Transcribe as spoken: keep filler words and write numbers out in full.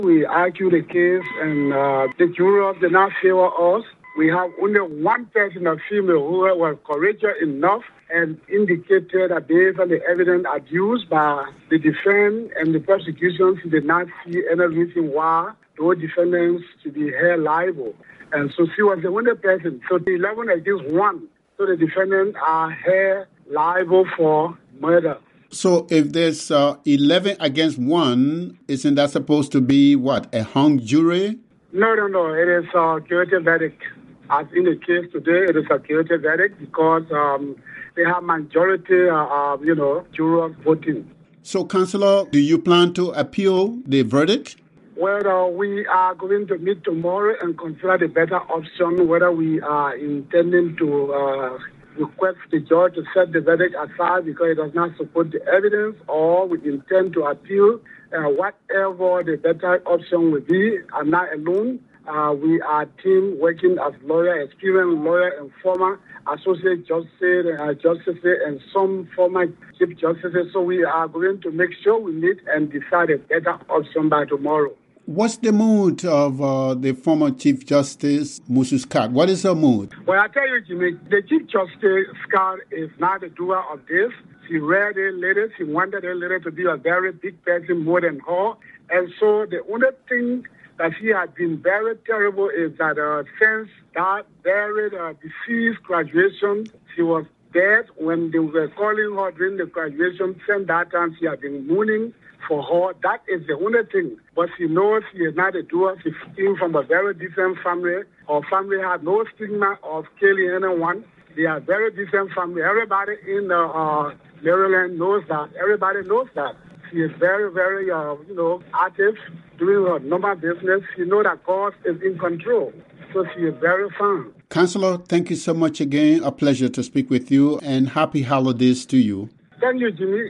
We argue the case, and uh, the jurors did not favor us. We have only one person, a female, who was courageous enough and indicated that based on the evidence adduced by the defense and the prosecution, she did not see any reason why those defendants should be held liable. And so she was the only person. So the eleven against one. So the defendants are held liable for murder. So if there's uh, eleven against one, isn't that supposed to be, what, a hung jury? No, no, no. It is a guilty verdict. As in the case today, it is a guilty verdict because um, they have majority, uh, uh, you know, jurors voting. So, Councillor, do you plan to appeal the verdict? Well, uh, we are going to meet tomorrow and consider the better option, whether we are intending to uh, request the judge to set the verdict aside because it does not support the evidence, or we intend to appeal. Uh, whatever the better option will be, I'm not alone. Uh, we are a team working as lawyer, experienced lawyer and former associate justice, uh, justices and some former chief justices. So we are going to make sure we meet and decide a better option by tomorrow. What's the mood of uh, the former Chief Justice, Moses Scott? What is her mood? Well, I tell you, Jimmy, the Chief Justice, Scott, is not the doer of this. She read a letter. She wanted a letter to be a very big person more than her. And so the only thing that she has been very terrible is that uh, since that very uh, deceased graduation, she was dead when they were calling her during the graduation. Since that time, she has been mooning for her. That is the only thing. But she knows she is not a doer. She came from a very decent family. Her family had no stigma of killing anyone. They are very decent family. Everybody in uh, uh, Maryland knows that. Everybody knows that. She is very, very, uh, you know, active, doing her normal business. She knows that God is in control. So she is very fine. Councillor, thank you so much again. A pleasure to speak with you, and happy holidays to you. Thank you, Jimmy.